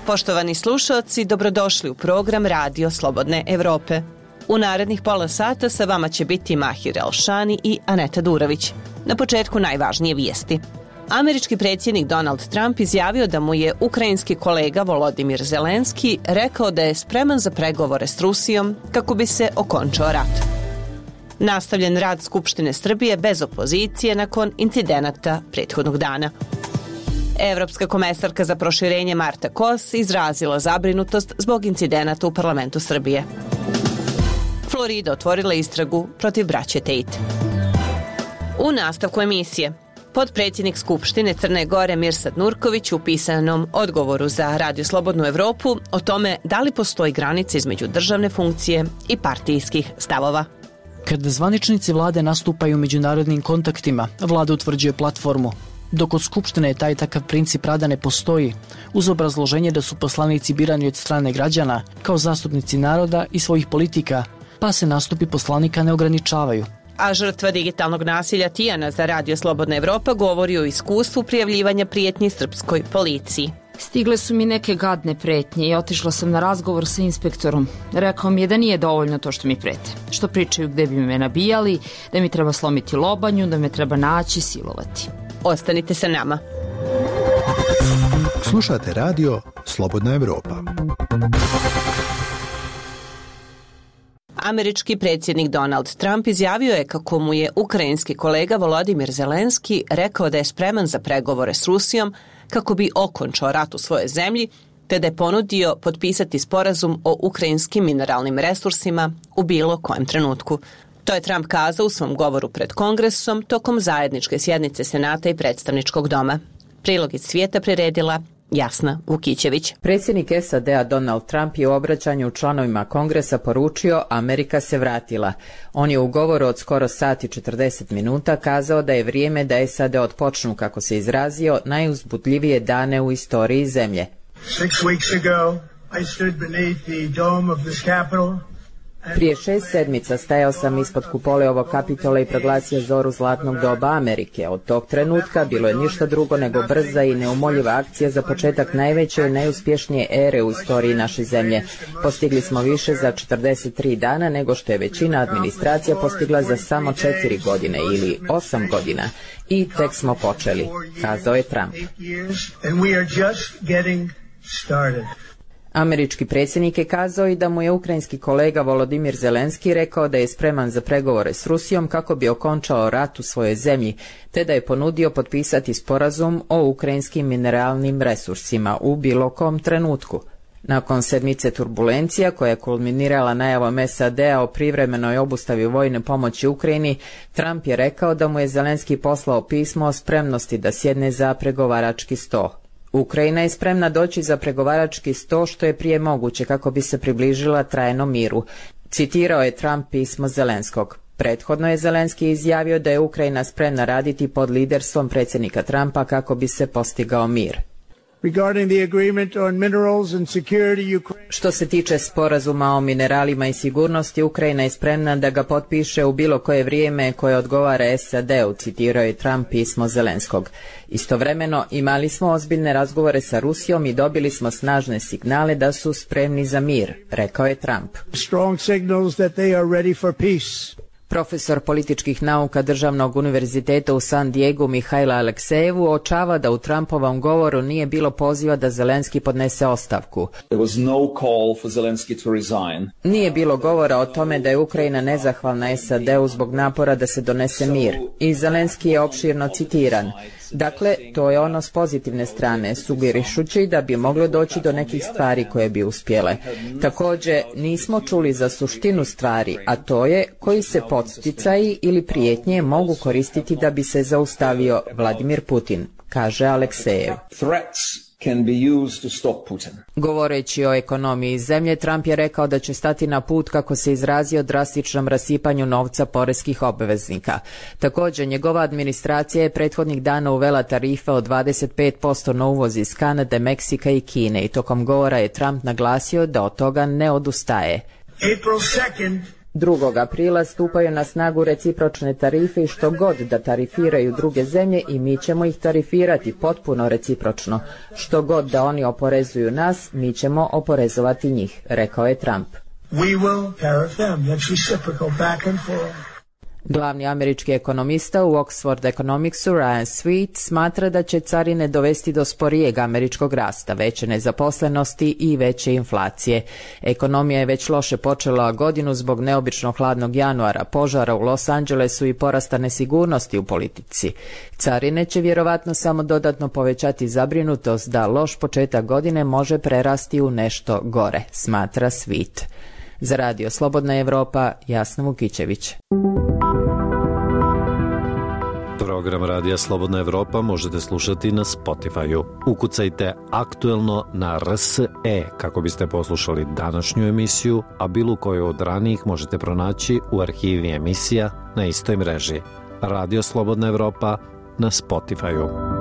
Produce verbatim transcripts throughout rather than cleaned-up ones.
Poštovani slušalci, dobrodošli u program Radio Slobodne Evrope. U narednih pola sata sa vama će biti Mahir Elšani i Aneta Durović. Na početku najvažnije vijesti. Američki predsjednik Donald Trump izjavio da mu je ukrajinski kolega Volodimir Zelenski rekao da je spreman za pregovore s Rusijom kako bi se okončao rat. Nastavljen rad Skupštine Srbije bez opozicije nakon incidenata prethodnog dana. Evropska komesarka za proširenje Marta Kos izrazila zabrinutost zbog incidenata u parlamentu Srbije. Florida otvorila istragu protiv braće Tate. U nastavku emisije, potpredsjednik Skupštine Crne Gore Mirsad Nurković u pisanom odgovoru za Radio Slobodnu Evropu o tome da li postoji granica između državne funkcije i partijskih stavova. Kada zvaničnici vlade nastupaju u međunarodnim kontaktima, vlada utvrđuje platformu. Dok od Skupštine taj takav princip rada ne postoji, uz obrazloženje da su poslanici birani od strane građana kao zastupnici naroda i svojih politika, pa se nastupi poslanika ne ograničavaju. A žrtva digitalnog nasilja Tijana za Radio Slobodna Evropa govori o iskustvu prijavljivanja prijetnji srpskoj policiji. Stigle su mi neke gadne pretnje i otišla sam na razgovor sa inspektorom. Rekao mi je da nije dovoljno to što mi prete. Što pričaju gde bi me nabijali, da mi treba slomiti lobanju, da me treba naći, silovati. Ostanite sa nama. Slušate Radio Slobodna Evropa. Američki predsjednik Donald Trump izjavio je kako mu je ukrajinski kolega Volodimir Zelenski rekao da je spreman za pregovore s Rusijom kako bi okončao rat u svojoj zemlji, te da je ponudio potpisati sporazum o ukrajinskim mineralnim resursima u bilo kojem trenutku. To je Trump kazao u svom govoru pred Kongresom tokom zajedničke sjednice Senata i Predstavničkog doma. Prilog iz svijeta priredila Jasna Vukićević. Predsjednik S A D-a Donald Trump je u obraćanju članovima Kongresa poručio Amerika se vratila. On je u govoru od skoro sat i četrdeset minuta kazao da je vrijeme da S A D otpočnu, kako se izrazio, najuzbudljivije dane u istoriji zemlje. Six weeks ago, I stood beneath the dome of this Capitol. Prije šest sedmica stajao sam ispod kupole ovog Kapitola i proglasio zoru zlatnog doba Amerike. Od tog trenutka bilo je ništa drugo nego brza i neumoljiva akcija za početak najveće i najuspješnije ere u istoriji naše zemlje. Postigli smo više za četrdeset tri dana nego što je većina administracija postigla za samo četiri godine ili osam godina. I tek smo počeli, kazao je Trump. Američki predsjednik je kazao i da mu je ukrajinski kolega Volodimir Zelenski rekao da je spreman za pregovore s Rusijom kako bi okončao rat u svojoj zemlji, te da je ponudio potpisati sporazum o ukrajinskim mineralnim resursima u bilo kom trenutku. Nakon sedmice turbulencija koja je kulminirala najavom S A D-a o privremenoj obustavi vojne pomoći Ukrajini, Trump je rekao da mu je Zelenski poslao pismo o spremnosti da sjedne za pregovarački sto. Ukrajina je spremna doći za pregovarački sto što je prije moguće kako bi se približila trajnom miru. Citirao je Trump pismo Zelenskog. Prethodno je Zelenski izjavio da je Ukrajina spremna raditi pod liderstvom predsjednika Trumpa kako bi se postigao mir. Što se tiče sporazuma o mineralima i sigurnosti, Ukrajina je spremna da ga potpiše u bilo koje vrijeme koje odgovara S A D-u, citirao je Trump pismo Zelenskog. Istovremeno imali smo ozbiljne razgovore sa Rusijom i dobili smo snažne signale da su spremni za mir, rekao je Trump. Profesor političkih nauka Državnog univerziteta u San Diegu Mihajla Aleksejev uočava da u Trumpovom govoru nije bilo poziva da Zelenski podnese ostavku. Nije bilo govora o tome da je Ukrajina nezahvalna S A D-u zbog napora da se donese mir. I Zelenski je opširno citiran. Dakle, to je ono s pozitivne strane, sugerišući da bi moglo doći do nekih stvari koje bi uspjele. Također, nismo čuli za suštinu stvari, a to je koji se podsticaji ili prijetnje mogu koristiti da bi se zaustavio Vladimir Putin, kaže Aleksejev. Can be used to stop Putin. Govoreći o ekonomiji zemlje, Trump je rekao da će stati na put, kako se izrazio, drastičnom rasipanju novca poreskih obveznika. Također, njegova administracija je prethodnih dana uvela tarife od dvadeset pet posto na uvoz iz Kanade, Meksika i Kine i tokom govora je Trump naglasio da od toga ne odustaje. April second drugog aprila stupaju na snagu recipročne tarife i što god da tarifiraju druge zemlje i mi ćemo ih tarifirati potpuno recipročno. Što god da oni oporezuju nas, mi ćemo oporezovati njih, rekao je Trump. We will tariff them. That's reciprocal, back and forth. Glavni američki ekonomista u Oxford Economicsu Ryan Sweet smatra da će carine dovesti do sporijeg američkog rasta, veće nezaposlenosti i veće inflacije. Ekonomija je već loše počela godinu zbog neobično hladnog januara, požara u Los Angelesu i porasta nesigurnosti u politici. Carine će vjerovatno samo dodatno povećati zabrinutost da loš početak godine može prerasti u nešto gore, smatra Sweet. Za Radio Slobodna Evropa, Jasna Vukićević. Program Radija Slobodna Evropa možete slušati na Spotify-u. Ukucajte aktuelno na R S E kako biste poslušali današnju emisiju, a bilo koju od ranijih možete pronaći u arhivi emisija na istoj mreži. Radio Slobodna Evropa na Spotify-u.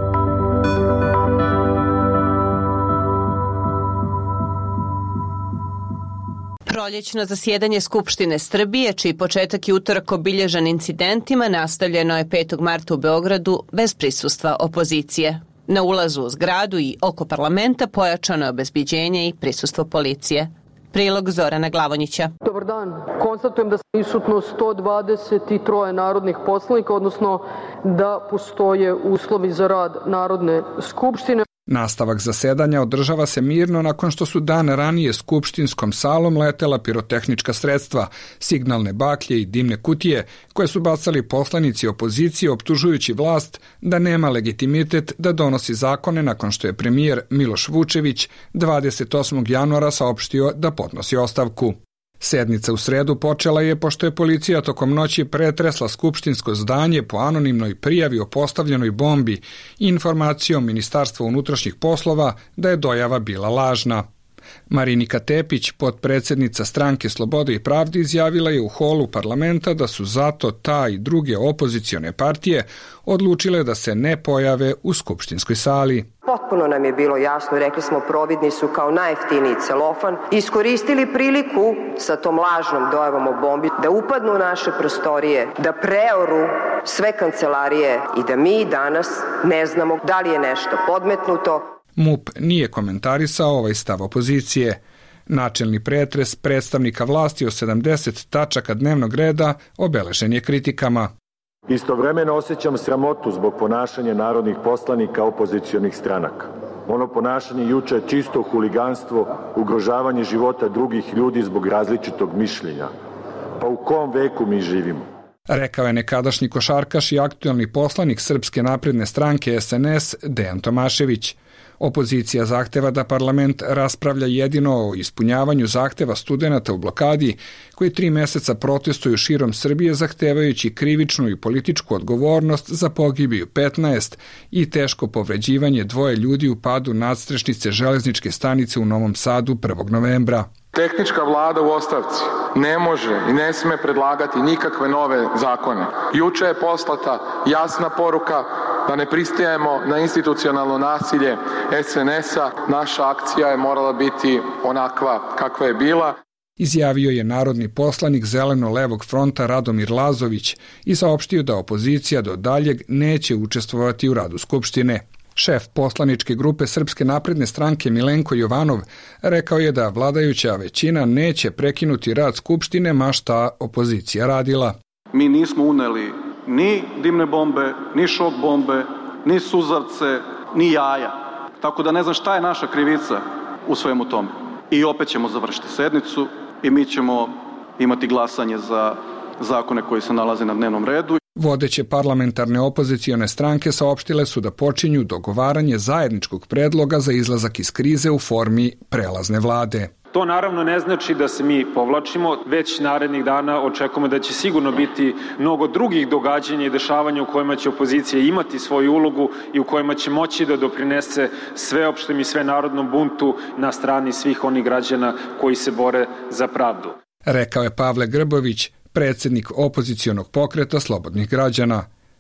Proljećno zasjedanje Skupštine Srbije, čiji početak je utorak obilježen incidentima, nastavljeno je petog marta u Beogradu bez prisustva opozicije. Na ulazu u zgradu i oko parlamenta pojačano je obezbeđenje i prisustvo policije. Prilog Zorana Glavonjića. Dobar dan. Konstatujem da je prisutno sto dvadeset tri narodnih poslanika, odnosno da postoje uslovi za rad Narodne skupštine. Nastavak zasedanja održava se mirno nakon što su dan ranije skupštinskom salom letela pirotehnička sredstva, signalne baklje i dimne kutije koje su bacali poslanici opozicije optužujući vlast da nema legitimitet da donosi zakone nakon što je premijer Miloš Vučević dvadeset osmog januara saopštio da podnosi ostavku. Sednica u sredu počela je pošto je policija tokom noći pretresla skupštinsko zdanje po anonimnoj prijavi o postavljenoj bombi i informacijom Ministarstva unutrašnjih poslova da je dojava bila lažna. Marinika Tepić, potpredsjednica stranke Slobode i pravde, izjavila je u holu parlamenta da su zato ta i druge opozicione partije odlučile da se ne pojave u skupštinskoj sali. Potpuno nam je bilo jasno, rekli smo providni su kao najjeftiniji celofan, iskoristili priliku sa tom lažnom dojavom o bombi da upadnu u naše prostorije, da preoru sve kancelarije i da mi danas ne znamo da li je nešto podmetnuto. MUP nije komentarisao ovaj stav opozicije. Načelni pretres predstavnika vlasti o sedamdeset tačaka dnevnog reda obeležen je kritikama. Istovremeno osjećam sramotu zbog ponašanja narodnih poslanika opozicionih stranaka. Ono ponašanje juče je čisto huliganstvo, ugrožavanje života drugih ljudi zbog različitog mišljenja. Pa u kom veku mi živimo? Rekao je nekadašnji košarkaš i aktuelni poslanik Srpske napredne stranke S N S Dejan Tomašević. Opozicija zahteva da parlament raspravlja jedino o ispunjavanju zahteva studenata u blokadi koji tri meseca protestuju širom Srbije zahtevajući krivičnu i političku odgovornost za pogibiju petnaest i teško povređivanje dvoje ljudi u padu nadstrešnice železničke stanice u Novom Sadu prvog novembra. Tehnička vlada u ostavci ne može i ne sme predlagati nikakve nove zakone. Juče je poslata jasna poruka da ne pristajemo na institucionalno nasilje S N S-a. Naša akcija je morala biti onakva kakva je bila. Izjavio je narodni poslanik Zeleno-levog fronta Radomir Lazović i saopštio da opozicija do daljeg neće učestvovati u radu Skupštine. Šef poslaničke grupe Srpske napredne stranke Milenko Jovanov rekao je da vladajuća većina neće prekinuti rad Skupštine ma šta opozicija radila. Mi nismo uneli ni dimne bombe, ni šok bombe, ni suzavce, ni jaja. Tako da ne znam šta je naša krivica u svemu tome. I opet ćemo završiti sednicu i mi ćemo imati glasanje za zakone koji se nalaze na dnevnom redu. Vodeće parlamentarne opozicione stranke saopštile su da počinju dogovaranje zajedničkog predloga za izlazak iz krize u formi prelazne vlade. To naravno ne znači da se mi povlačimo, već narednih dana očekujemo da će sigurno biti mnogo drugih događanja i dešavanja u kojima će opozicija imati svoju ulogu i u kojima će moći da doprinese sveopštem i svenarodnom buntu na strani svih onih građana koji se bore za pravdu. Rekao je Pavle Grbović, predsjednik opozicionog pokreta Slobodnih građana.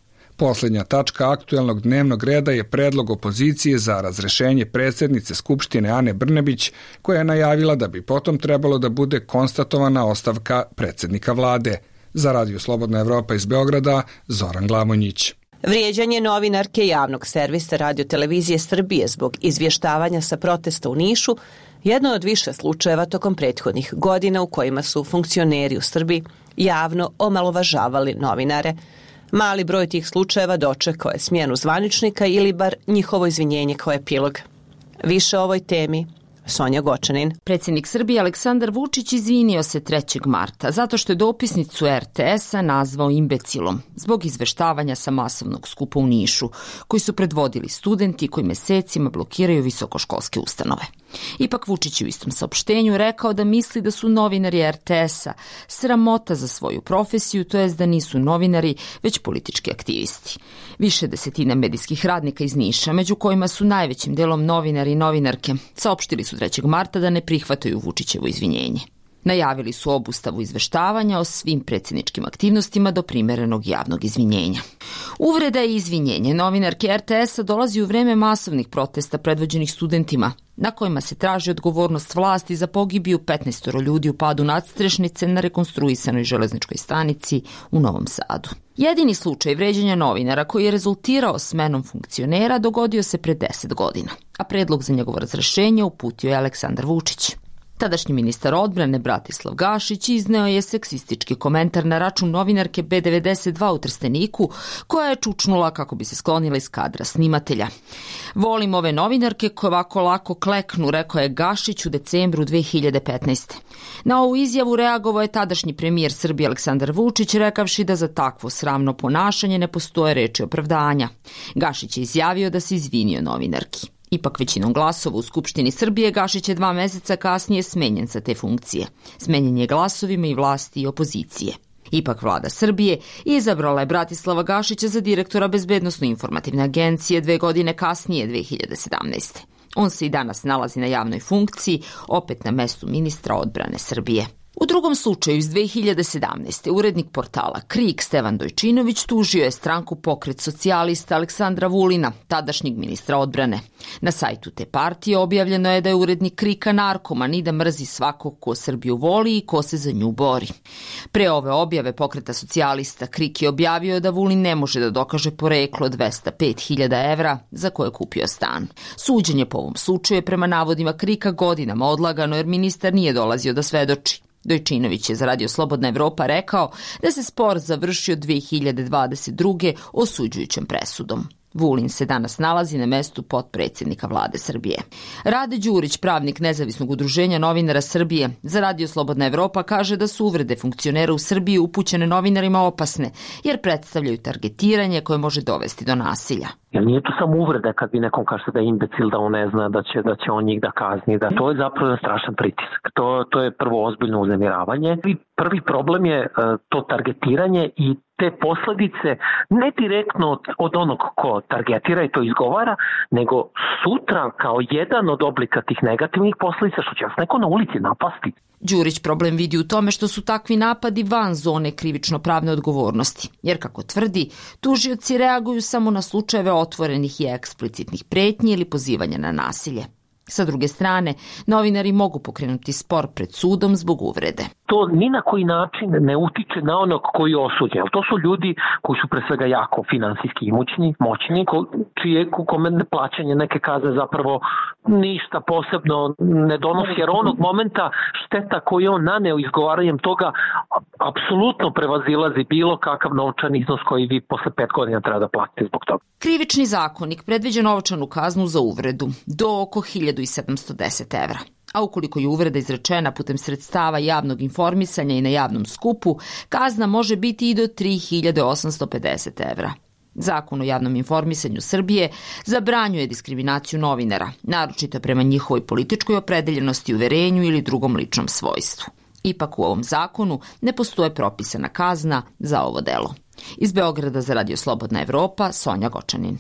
Poslednja tačka aktuelnog dnevnog reda je predlog opozicije za razrešenje predsednice Skupštine Ane Brnabić, koja je najavila da bi potom trebalo da bude konstatovana ostavka predsednika vlade. Za Radio Slobodna Evropa iz Beograda, Zoran Glamonjić. Vrijeđanje novinarke javnog servisa Radio-televizije Srbije zbog izvještavanja sa protesta u Nišu jedno od više slučajeva tokom prethodnih godina u kojima su funkcioneri u Srbiji javno omalovažavali novinare. Mali broj tih slučajeva dočekao je smjenu zvaničnika ili bar njihovo izvinjenje kao epilog. Više o ovoj temi Sonja Gočanin. Predsjednik Srbije Aleksandar Vučić izvinio se trećeg marta zato što je dopisnicu er te es-a nazvao imbecilom zbog izveštavanja sa masovnog skupa u Nišu, koji su predvodili studenti koji mesecima blokiraju visokoškolske ustanove. Ipak Vučić je u istom saopštenju rekao da misli da su novinari er te es-a sramota za svoju profesiju, to jest da nisu novinari, već politički aktivisti. Više desetina medijskih radnika iz Niša, među kojima su najvećim delom novinari i novinarke, saopštili su trećeg marta da ne prihvataju Vučićevo izvinjenje. Najavili su obustavu izveštavanja o svim predsjedničkim aktivnostima do primerenog javnog izvinjenja. Uvreda i izvinjenje novinarke er te es-a dolazi u vreme masovnih protesta predvođenih studentima, na kojima se traži odgovornost vlasti za pogibiju petnaestoro ljudi u padu nadstrešnice na rekonstruisanoj železničkoj stanici u Novom Sadu. Jedini slučaj vređanja novinara koji je rezultirao smenom funkcionera dogodio se pre deset godina, a predlog za njegovo razrešenje uputio je Aleksandar Vučić. Tadašnji ministar odbrane Bratislav Gašić izneo je seksistički komentar na račun novinarke be devedeset dva u Trsteniku, koja je čučnula kako bi se sklonila iz kadra snimatelja. Volim ove novinarke koje ovako lako kleknu, rekao je Gašić u decembru dve hiljade petnaeste. Na ovu izjavu reagovao je tadašnji premijer Srbije Aleksandar Vučić, rekavši da za takvo sramno ponašanje ne postoje reči opravdanja. Gašić je izjavio da se izvinio novinarki. Ipak većinom glasova u Skupštini Srbije Gašić je dva meseca kasnije smenjen sa te funkcije. Smenjen je glasovima i vlasti i opozicije. Ipak vlada Srbije izabrala je Bratislava Gašića za direktora Bezbednosno-informativne agencije dve godine kasnije, dve hiljade sedamnaeste. On se i danas nalazi na javnoj funkciji, opet na mestu ministra odbrane Srbije. U drugom slučaju iz dve hiljade sedamnaeste. urednik portala Krik Stevan Dojčinović tužio je stranku Pokret socijalista Aleksandra Vulina, tadašnjeg ministra odbrane. Na sajtu te partije objavljeno je da je urednik Krika narkoman i da mrzi svakog ko Srbiju voli i ko se za nju bori. Pre ove objave Pokreta socijalista Krik je objavio da Vulin ne može da dokaže poreklo dvesta pet hiljada evra za koje je kupio stan. Suđenje po ovom slučaju je prema navodima Krika godinama odlagano jer ministar nije dolazio da svedoči. Dojčinović je za Radio Slobodna Evropa rekao da se spor završio dve hiljade dvadeset druge osuđujućom presudom. Vulin se danas nalazi na mestu potpredsjednika vlade Srbije. Rade Đurić, pravnik Nezavisnog udruženja novinara Srbije, za Radio Slobodna Evropa kaže da su uvrede funkcionera u Srbiji upućene novinarima opasne, jer predstavljaju targetiranje koje može dovesti do nasilja. Jer nije to samo uvreda kad vi nekom kažete da je imbecil, da on ne zna, da će, da će on njih da kazni. Da to je zapravo jedan strašan pritisak. To, to je prvo ozbiljno uznemiravanje. I prvi problem je uh, to targetiranje i te posledice ne direktno od, od onog ko targetira i to izgovara, nego sutra kao jedan od oblika tih negativnih posledica što će vas neko na ulici napasti. Đurić problem vidi u tome što su takvi napadi van zone krivično-pravne odgovornosti, jer kako tvrdi, tužioci reaguju samo na slučajeve otvorenih i eksplicitnih pretnji ili pozivanja na nasilje. Sa druge strane, novinari mogu pokrenuti spor pred sudom zbog uvrede. To ni na koji način ne utiče na onog koji je osuđen. To su ljudi koji su pre svega jako finansijski imućni, moćni, ko, čije kome plaćanje neke kazne zapravo ništa posebno ne donosi, jer onog momenta šteta koju on naneo izgovaranjem toga apsolutno prevazilazi bilo kakav novčani iznos koji vi posle pet godina treba da platite zbog toga. Krivični zakonik predviđa novčanu kaznu za uvredu do oko hiljadu sedamsto deset evra. A ukoliko je uvreda izrečena putem sredstava javnog informisanja i na javnom skupu, kazna može biti i do tri hiljade osamsto pedeset evra. Zakon o javnom informisanju Srbije zabranjuje diskriminaciju novinara, naročito prema njihovoj političkoj opredeljenosti, uverenju ili drugom ličnom svojstvu. Ipak u ovom zakonu ne postoje propisana kazna za ovo delo. Iz Beograda za Radio Slobodna Evropa, Sonja Gočanin.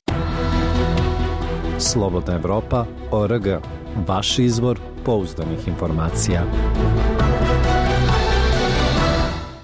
Slobodna Evropa, O R G. Vaš izvor pouzdanih informacija.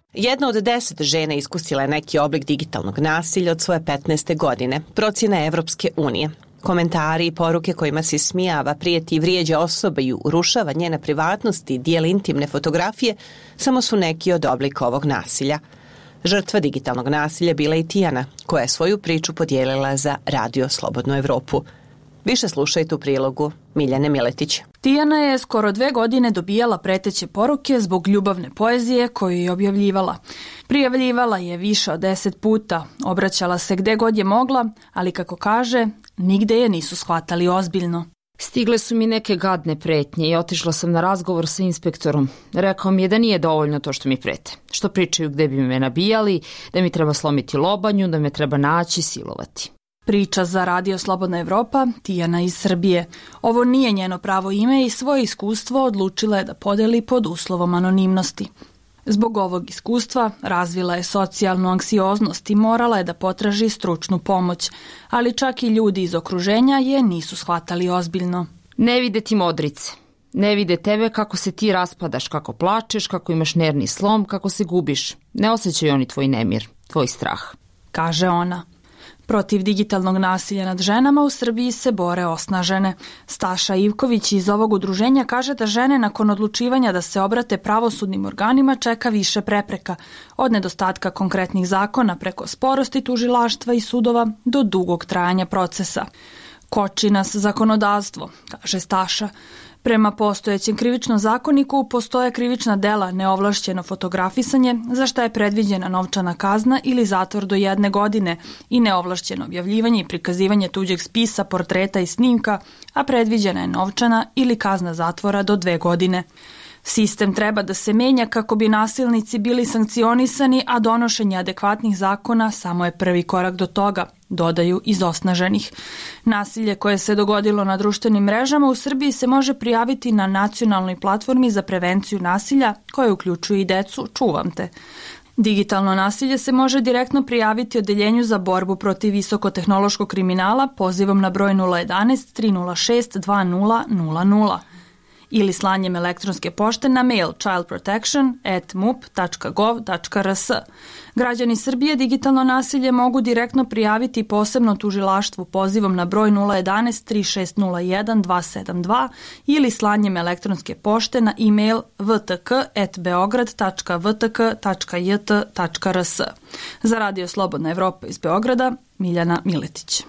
Jedna od deset žena iskusila je neki oblik digitalnog nasilja od svoje petnaeste godine, procjena Evropske unije. Komentari i poruke kojima se smijava, prijeti i vrijeđa osobe i urušava njena privatnost i dijeli intimne fotografije samo su neki od oblika ovog nasilja. Žrtva digitalnog nasilja bila i Tijana, koja je svoju priču podijelila za Radio Slobodnu Evropu. Više slušajte u prilogu Miljane Miletić. Tijana je skoro dve godine dobijala preteće poruke zbog ljubavne poezije koju je objavljivala. Prijavljivala je više od deset puta, obraćala se gde god je mogla, ali kako kaže, nigde je nisu shvatali ozbiljno. Stigle su mi neke gadne pretnje i otišla sam na razgovor sa inspektorom. Rekao mi je da nije dovoljno to što mi prete. Što pričaju gde bi me nabijali, da mi treba slomiti lobanju, da me treba naći, silovati. Priča za Radio Slobodna Evropa, Tijana iz Srbije. Ovo nije njeno pravo ime i svoje iskustvo odlučila je da podeli pod uslovom anonimnosti. Zbog ovog iskustva razvila je socijalnu anksioznost i morala je da potraži stručnu pomoć, ali čak i ljudi iz okruženja je nisu shvatali ozbiljno. Ne vide ti modrice, ne vide tebe kako se ti raspadaš, kako plačeš, kako imaš nervni slom, kako se gubiš. Ne osjećaju oni tvoj nemir, tvoj strah, kaže ona. Protiv digitalnog nasilja nad ženama u Srbiji se bore osnažene. Staša Ivković iz ovog udruženja kaže da žene nakon odlučivanja da se obrate pravosudnim organima čeka više prepreka, od nedostatka konkretnih zakona preko sporosti tužilaštva i sudova do dugog trajanja procesa. Koči nas zakonodavstvo, kaže Staša. Prema postojećem krivičnom zakoniku postoje krivična dela neovlašćeno fotografisanje, za šta je predviđena novčana kazna ili zatvor do jedne godine i neovlašćeno objavljivanje i prikazivanje tuđeg spisa, portreta i snimka, a predviđena je novčana ili kazna zatvora do dve godine. Sistem treba da se menja kako bi nasilnici bili sankcionisani, a donošenje adekvatnih zakona samo je prvi korak do toga, dodaju iz osnaženih. Nasilje koje se dogodilo na društvenim mrežama u Srbiji se može prijaviti na nacionalnoj platformi za prevenciju nasilja, koja uključuje i decu Čuvam te. Digitalno nasilje se može direktno prijaviti Odeljenju za borbu protiv visokotehnološkog kriminala pozivom na broj nula jedanaest tri nula šest dva nula nula nula. ili slanjem elektronske pošte na mail childprotection at mup tačka gov tačka rs. Građani Srbije digitalno nasilje mogu direktno prijaviti posebno tužilaštvu pozivom na broj nula jedanaest tri šest nula jedan dva sedam dva ili slanjem elektronske pošte na e-mail vtk at beograd tačka vtk tačka jt tačka rs. Za Radio Slobodna Evropa iz Beograda, Miljana Miletić.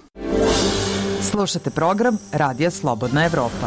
Slušate program Radija Slobodna Evropa.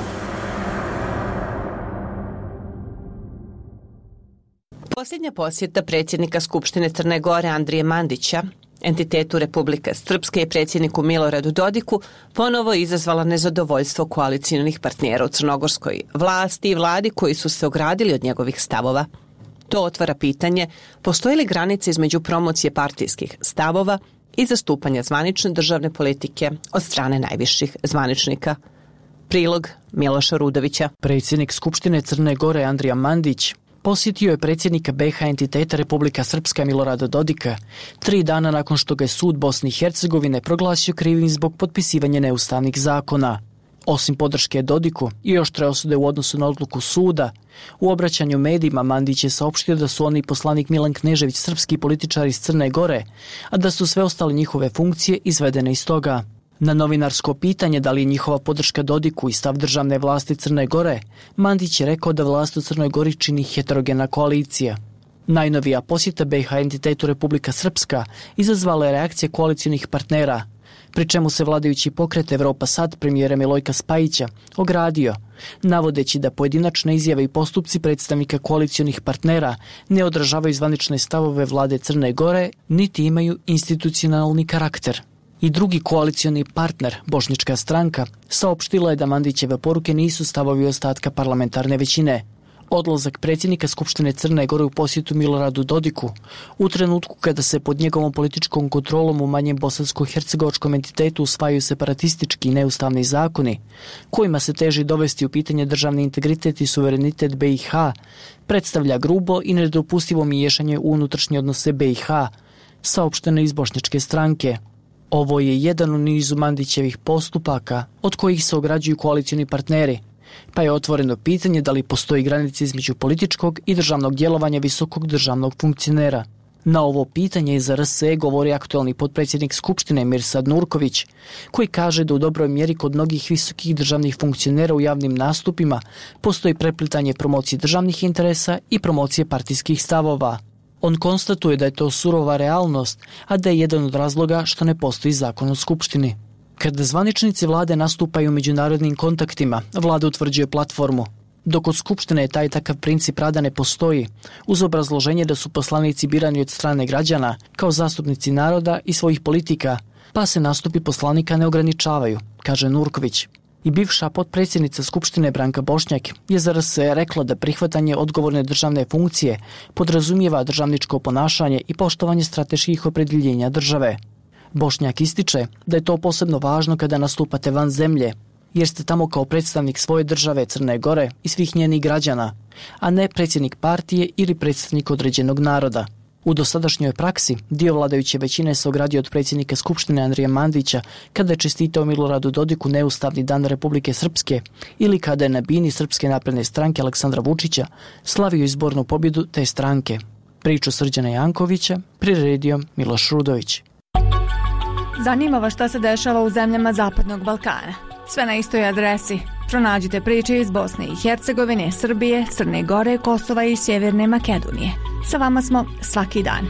Posljednja posjeta predsjednika Skupštine Crne Gore Andrije Mandića, entitetu Republike Srpske i predsjedniku Miloradu Dodiku, ponovo je izazvala nezadovoljstvo koalicijonih partnera u crnogorskoj vlasti i vladi koji su se ogradili od njegovih stavova. To otvara pitanje, postoji li granice između promocije partijskih stavova i zastupanja zvanične državne politike od strane najviših zvaničnika. Prilog Miloša Rudovića. Predsjednik Skupštine Crne Gore Andrija Mandić posjetio je predsjednika be ha entiteta Republika Srpska Milorada Dodika tri dana nakon što ga je sud Bosne i Hercegovine proglasio krivim zbog potpisivanja neustavnih zakona. Osim podrške Dodiku i oštre osude u odnosu na odluku suda, u obraćanju medijima Mandić je saopštio da su oni poslanik Milan Knežević srpski političar iz Crne Gore, a da su sve ostale njihove funkcije izvedene iz toga. Na novinarsko pitanje da li je njihova podrška Dodiku i stav državne vlasti Crne Gore, Mandić je rekao da vlast u Crnoj Gori čini heterogena koalicija. Najnovija posjeta be ha entitetu Republika Srpska izazvala je reakcije koalicijonih partnera, pri čemu se vladajući pokret Evropa Sad premijera Milojka Spajića ogradio, navodeći da pojedinačne izjave i postupci predstavnika koalicijonih partnera ne odražavaju zvanične stavove vlade Crne Gore, niti imaju institucionalni karakter. I drugi koalicioni partner, Bošnjačka stranka, saopštila je da Mandićeve poruke nisu stavovi ostatka parlamentarne većine. Odlazak predsjednika Skupštine Crne Gore u posjetu Miloradu Dodiku, u trenutku kada se pod njegovom političkom kontrolom u manjem bosansko-hercegovačkom entitetu usvajaju separatistički i neustavni zakoni, kojima se teži dovesti u pitanje državni integritet i suverenitet be i ha, predstavlja grubo i nedopustivo miješanje u unutrašnje odnose be i ha, saopšteno iz Bošnjačke stranke. Ovo je jedan u nizu Mandićevih postupaka od kojih se ograđuju koalicioni partneri, pa je otvoreno pitanje da li postoji granica između političkog i državnog djelovanja visokog državnog funkcionera. Na ovo pitanje iz R S E govori aktualni potpredsjednik Skupštine Mirsad Nurković, koji kaže da u dobroj mjeri kod mnogih visokih državnih funkcionera u javnim nastupima postoji preplitanje promocije državnih interesa i promocije partijskih stavova. On konstatuje da je to surova realnost, a da je jedan od razloga što ne postoji zakon o Skupštini. Kada zvaničnici vlade nastupaju u međunarodnim kontaktima, vlada utvrđuje platformu. Dok od Skupštine taj takav princip rada ne postoji, uz obrazloženje da su poslanici birani od strane građana, kao zastupnici naroda i svojih politika, pa se nastupi poslanika ne ograničavaju, kaže Nurković. I bivša potpredsjednica Skupštine Branka Bošnjak je za R S E rekla da prihvatanje odgovorne državne funkcije podrazumijeva državničko ponašanje i poštovanje strateških opredjeljenja države. Bošnjak ističe da je to posebno važno kada nastupate van zemlje, jer ste tamo kao predstavnik svoje države Crne Gore i svih njenih građana, a ne predsjednik partije ili predstavnik određenog naroda. U dosadašnjoj praksi dio vladajuće većine se ogradio od predsjednika Skupštine Andrija Mandića kada je čestitao Miloradu Dodiku neustavni dan Republike Srpske ili kada je na bini Srpske napredne stranke Aleksandra Vučića slavio izbornu pobjedu te stranke. Priču Srđana Jankovića priredio Miloš Rudović. Zanima vas šta se dešava u zemljama Zapadnog Balkana? Sve na istoj adresi. Pronađite priče iz Bosne i Hercegovine, Srbije, Crne Gore, Kosova i Sjeverne Makedonije. Sa vama smo svaki dan.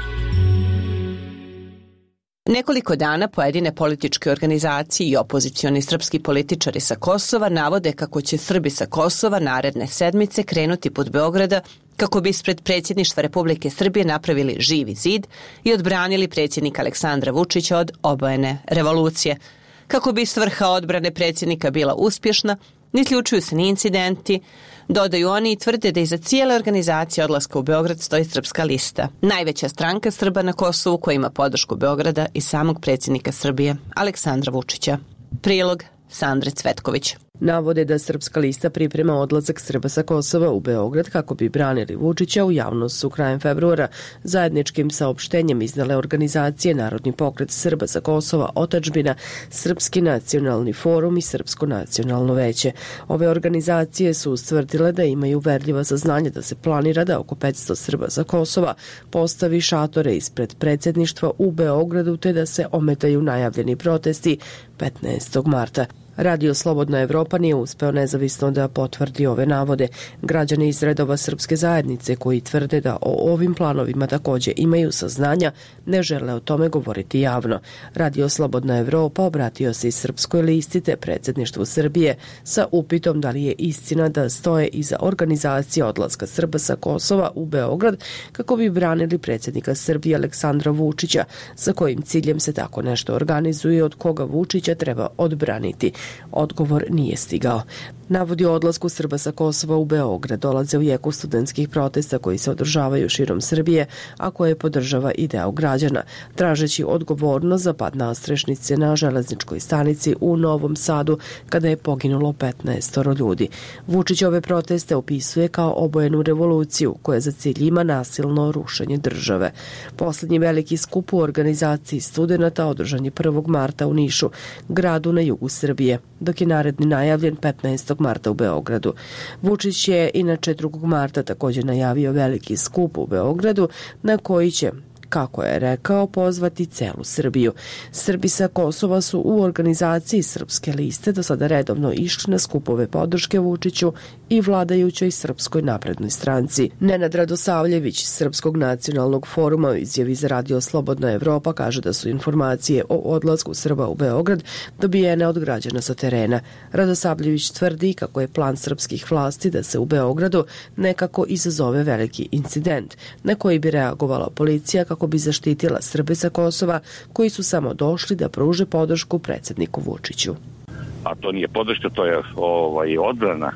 Nekoliko dana pojedine političke organizacije i opozicioni srpski političari sa Kosova navode kako će Srbi sa Kosova naredne sedmice krenuti put Beograda kako bi ispred predsjedništva Republike Srbije napravili živi zid i odbranili predsjednika Aleksandra Vučića od obojene revolucije. Kako bi svrha odbrane predsjednika bila uspješna, ne isključuju se ni incidenti, dodaju oni i tvrde da iza cijele organizacije odlaska u Beograd stoji Srpska lista, najveća stranka Srba na Kosovu koja ima podršku Beograda i samog predsjednika Srbije Aleksandra Vučića. Prilog Sandre Cvetković. Navode da Srpska lista priprema odlazak Srba sa Kosova u Beograd kako bi branili Vučića. U javnost su krajem februara zajedničkim saopštenjem iznale organizacije Narodni pokret Srba sa Kosova, Otadžbina, Srpski nacionalni forum i Srpsko nacionalno veće. Ove organizacije su ustvrdile da imaju uverljiva saznanja da se planira da oko petsto Srba sa Kosova postavi šatore ispred predsjedništva u Beogradu te da se ometaju najavljeni protesti petnaestog marta. Radio Slobodna Evropa nije uspeo nezavisno da potvrdi ove navode. Građani iz redova srpske zajednice koji tvrde da o ovim planovima također imaju saznanja, ne žele o tome govoriti javno. Radio Slobodna Evropa obratio se i Srpskoj listi te predsjedništvu Srbije sa upitom da li je istina da stoje iza organizacije odlaska Srba sa Kosova u Beograd kako bi branili predsjednika Srbije Aleksandra Vučića, sa kojim ciljem se tako nešto organizuje, od koga Vučića treba odbraniti. Odgovor nije stigao. Navodi o odlasku Srba sa Kosova u Beograd dolaze u jeku studentskih protesta koji se održavaju širom Srbije, a koje podržava i deo građana, tražeći odgovornost za pad nastrešnice na železničkoj stanici u Novom Sadu kada je poginulo petnaestoro ljudi. Vučić ove proteste opisuje kao obojenu revoluciju koja za cilj ima nasilno rušenje države. Poslednji veliki skup u organizaciji studenata održan je prvog marta u Nišu, gradu na jugu Srbije, dok je naredni najavljen petnaestog marta u Beogradu. Vučić je inače drugog marta također najavio veliki skup u Beogradu na koji će, kako je rekao, pozvati celu Srbiju. Srbi sa Kosova su u organizaciji Srpske liste do sada redovno išli na skupove podrške Vučiću i vladajućoj Srpskoj naprednoj stranci. Nenad Radosavljević Srpskog nacionalnog foruma u izjavi za Radio Slobodna Evropa kaže da su informacije o odlasku Srba u Beograd dobijene od građana sa terena. Radosavljević tvrdi kako je plan srpskih vlasti da se u Beogradu nekako izazove veliki incident na koji bi reagovala policija kako bi zaštitila Srbe sa Kosova koji su samo došli da pruže podršku predsjedniku Vučiću. A to nije podrška, to je ovaj, odbrana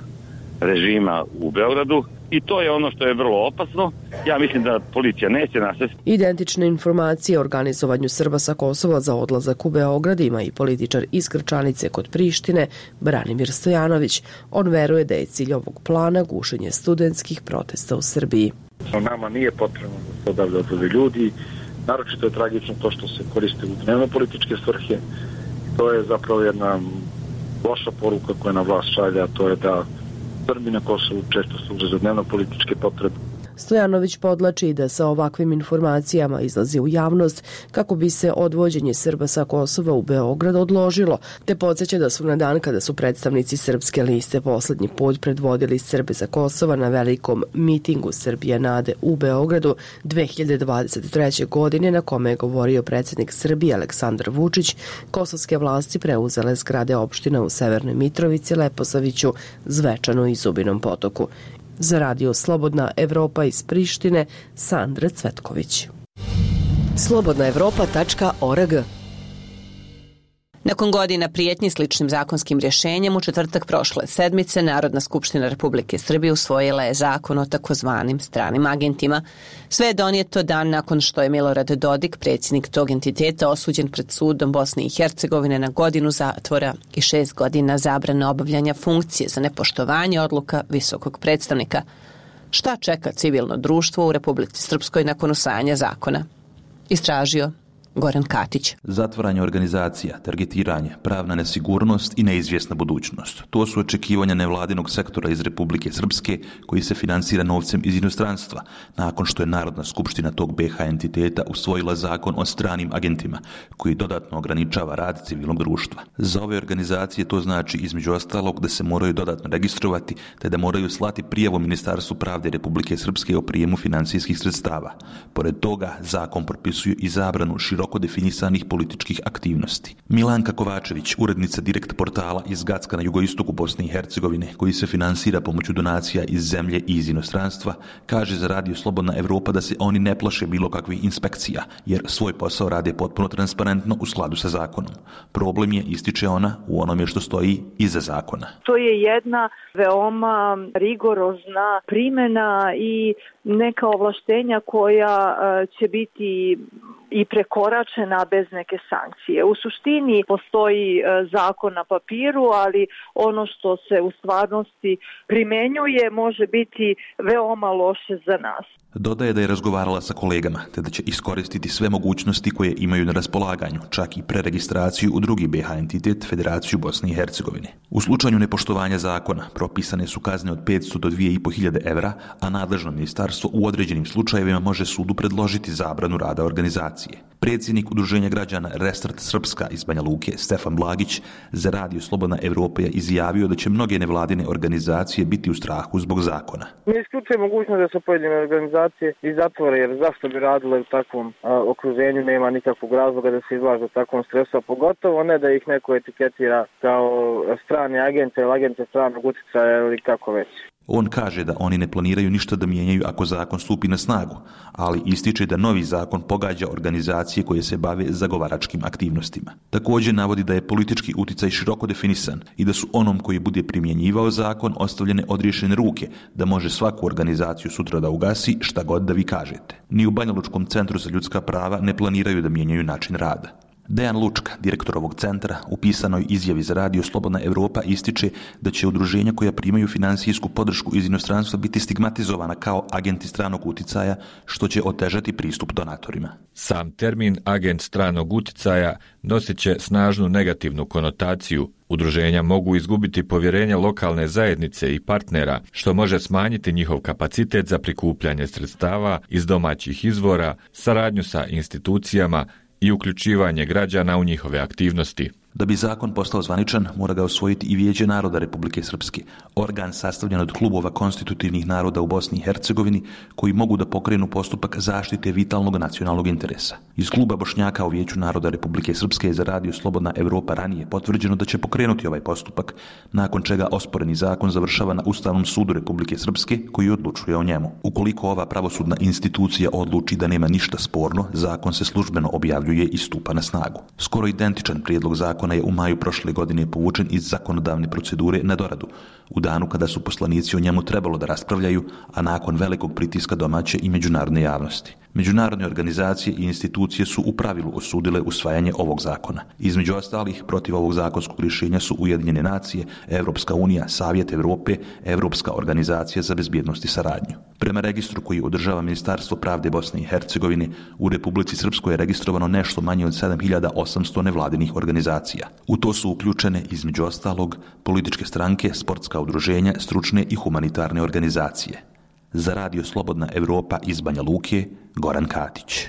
režima u Beogradu i to je ono što je vrlo opasno. Ja mislim da policija neće nasesti. Identične informacije o organizovanju Srba sa Kosova za odlazak u Beograd ima i političar iz Grčanice kod Prištine, Branimir Stojanović. On veruje da je cilj ovog plana gušenje studentskih protesta u Srbiji. Nama nije potrebno da se odavlja odlade ljudi. Naročito je tragično to što se koriste u dnevno političke svrhe. To je zapravo jedna loša poruka koja na vlast šalja, to je da Srbi na Kosovu često služe za dnevno političke potrebe. Stojanović podlači da sa ovakvim informacijama izlazi u javnost kako bi se odvođenje Srba sa Kosova u Beograd odložilo, te podsjeća da su na dan kada su predstavnici Srpske liste poslednji put predvodili Srbe sa Kosova na velikom mitingu Srbije nade u Beogradu dve hiljade dvadeset treće. godine na kome je govorio predsjednik Srbije Aleksandar Vučić, kosovske vlasti preuzele zgrade opština u Severnoj Mitrovici, Leposaviću, Zvečanu i Zubinom Potoku. Za radio Slobodna Evropa iz Prištine, Sandra Cvetković. slobodna evropa tačka org. Nakon godina prijetnji sličnim zakonskim rješenjem, u četvrtak prošle sedmice Narodna skupština Republike Srbije usvojila je zakon o takozvanim stranim agentima. Sve je donijeto dan nakon što je Milorad Dodik, predsjednik tog entiteta, osuđen pred sudom Bosne i Hercegovine na godinu zatvora i šest godina zabrane obavljanja funkcije za nepoštovanje odluka visokog predstavnika. Šta čeka civilno društvo u Republici Srpskoj nakon usvajanja zakona? Istražio Goran Katić. Zatvaranje organizacija, targetiranje, pravna nesigurnost i neizvjesna budućnost. To su očekivanja nevladinog sektora iz Republike Srpske koji se finansira novcem iz inostranstva, nakon što je Narodna skupština tog B H entiteta usvojila zakon o stranim agentima, koji dodatno ograničava rad civilnog društva. Za ove organizacije to znači između ostalog da se moraju dodatno registrovati, te da moraju slati prijavu Ministarstvu pravde Republike Srpske o prijemu financijskih sredstava. Pored toga, zakon propisuje i zabranu široko definisanih političkih aktivnosti. Milanka Kovačević, urednica Direkt portala iz Gacka na jugoistoku Bosne i Hercegovine, koji se finansira pomoću donacija iz zemlje i iz inostranstva, kaže za radio Slobodna Evropa da se oni ne plaše bilo kakvih inspekcija, jer svoj posao rade potpuno transparentno u skladu sa zakonom. Problem je, ističe ona, u onome što stoji iza zakona. To je jedna veoma rigorozna primjena i neka ovlaštenja koja će biti i prekoračena bez neke sankcije. U suštini postoji zakon na papiru, ali ono što se u stvarnosti primenjuje može biti veoma loše za nas. Dodaje da je razgovarala sa kolegama, te da će iskoristiti sve mogućnosti koje imaju na raspolaganju, čak i preregistraciju u drugi B H entitet Federaciju Bosne i Hercegovine. U slučaju nepoštovanja zakona propisane su kazne od petsto do dvije i po hiljade evra, a nadležno ministarstvo u određenim slučajevima može sudu predložiti zabranu rada organizacije. Predsjednik Udruženja građana Restart Srpska iz Banja Luke, Stefan Blagić, za radio Slobodna Evropa je izjavio da će mnoge nevladine organizacije biti u strahu zbog zakona. Ne isključuje mogućnost da se pojedine organizacije i zatvore, jer zašto bi radile u takvom a, okruženju, nema nikakvog razloga da se izlažu takvom stresu, a pogotovo ne da ih neko etiketira kao strane agente ili agente stranog uticaja ili kako već. On kaže da oni ne planiraju ništa da mijenjaju ako zakon stupi na snagu, ali ističe da novi zakon pogađa organizacije koje se bave zagovaračkim aktivnostima. Također navodi da je politički uticaj široko definisan i da su onom koji bude primjenjivao zakon ostavljene odriješene ruke, da može svaku organizaciju sutra da ugasi šta god da vi kažete. Ni u Banjalučkom centru za ljudska prava ne planiraju da mijenjaju način rada. Dejan Lučka, direktor ovog centra, u pisanoj izjavi za radio Slobodna Evropa ističe da će udruženja koja primaju financijsku podršku iz inostranstva biti stigmatizovana kao agenti stranog uticaja, što će otežati pristup donatorima. Sam termin agent stranog uticaja nosit će snažnu negativnu konotaciju. Udruženja mogu izgubiti povjerenje lokalne zajednice i partnera, što može smanjiti njihov kapacitet za prikupljanje sredstava iz domaćih izvora, saradnju sa institucijama i uključivanje građana u njihove aktivnosti. Da bi zakon postao zvaničan, mora ga osvojiti i Vijeće naroda Republike Srpske, organ sastavljen od klubova konstitutivnih naroda u Bosni i Hercegovini koji mogu da pokrenu postupak zaštite vitalnog nacionalnog interesa. Iz kluba Bošnjaka u Vijeću naroda Republike Srpske je za radio Slobodna Evropa ranije potvrđeno da će pokrenuti ovaj postupak, nakon čega osporeni zakon završava na Ustavnom sudu Republike Srpske koji odlučuje o njemu. Ukoliko ova pravosudna institucija odluči da nema ništa sporno, zakon se službeno objavljuje i stupa na snagu. Skoro identičan prijedlog zakona je u maju prošle godine povučen iz zakonodavne procedure na doradu, u danu kada su poslanici o njemu trebalo da raspravljaju, a nakon velikog pritiska domaće i međunarodne javnosti. Međunarodne organizacije i institucije su u pravilu osudile usvajanje ovog zakona. Između ostalih, protiv ovog zakonskog rješenja su Ujedinjene nacije, Evropska unija, Savjet Evrope, Evropska organizacija za bezbjednost i saradnju. Prema registru koji održava Ministarstvo pravde Bosne i Hercegovine, u Republici Srpskoj je registrovano nešto manje od sedam hiljada osamsto nevladinih organizacija. U to su uključene, između ostalog, političke stranke, sportska udruženja, stručne i humanitarne organizacije. Za Radio Slobodna Evropa iz Banja Luke, Goran Katić.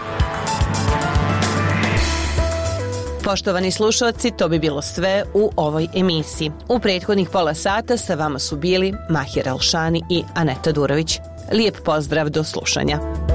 Poštovani slušalci, to bi bilo sve u ovoj emisiji. U prethodnih pola sata sa vama su bili Mahir Alšani i Aneta Durović. Lijep pozdrav, do slušanja.